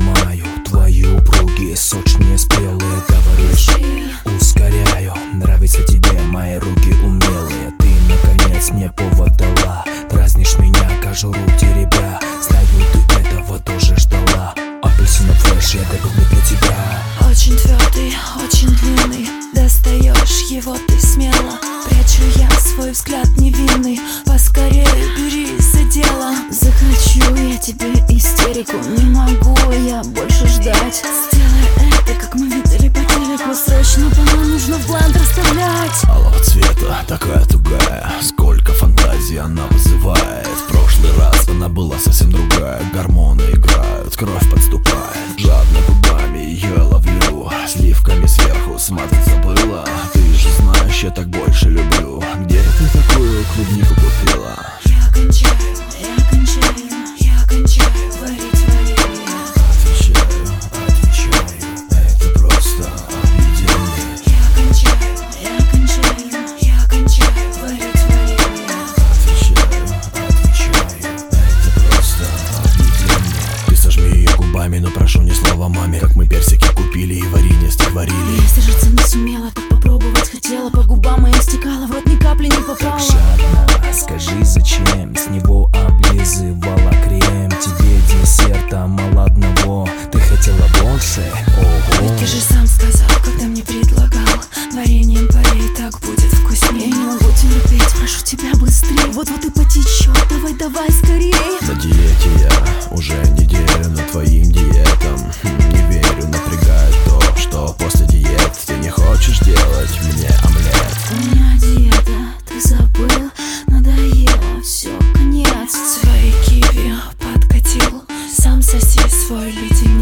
сжимаю твои упругие, сочные, спелые. Говоришь, ускоряю, нравится тебе мои руки умелые. Ты, наконец, мне повод дала, дразнишь меня, кожуру теребя. Знаю, ты этого тоже ждала. Апельсинов фреш, я готовлю для тебя. Очень твердый, очень длинный, достаешь его ты смело. Прячу я свой взгляд невинный, поскорее берись за дело. Захочу я тебе истерику, не могу я больше ждать. Сделай это, как мы видели по телеку, срочно по-моему нужно в блендер вставлять. Алого цвета, такая тугая, сколько фантазий она вызывает. В прошлый раз она была совсем другая, гормоны играют, кровь подступает. Жадно губами ее ловлю, сливками сверху смазать забыла. Ты же знаешь, я так больше люблю. Где ты такую клубнику купила? Я кончаю, я кончаю, я кончаю варить варенье. Отвечаю, это просто объедение. Я кончаю, я кончаю, я кончаю варить варенье. Отвечаю, это просто объедение. Ты сожми ее губами, но прошу ни слова маме. Как мы персики купили и варенье стихварили. Я сдержаться не сумела, так попробовать хотела. По губам моим стекала, в рот ни капли не попала. Жадно, скажи, зачем с него облизывала крем? Тебе десерта мало одного, ты хотела больше? Ого. Ведь ты же сам сказал, когда мне предлагал, вареньем полей, так будет вкуснее. Я не могу терпеть, прошу тебя быстрее. Вот-вот и потечет, давай, давай скорее. На диете я уже неделю, но твоим диетам не верю. Напрягает то, что после диет ты не хочешь делать мне омлет. У меня диета, ты забыл, надоело, все, конец. Свои киви подкатил, сам соси свой леденец.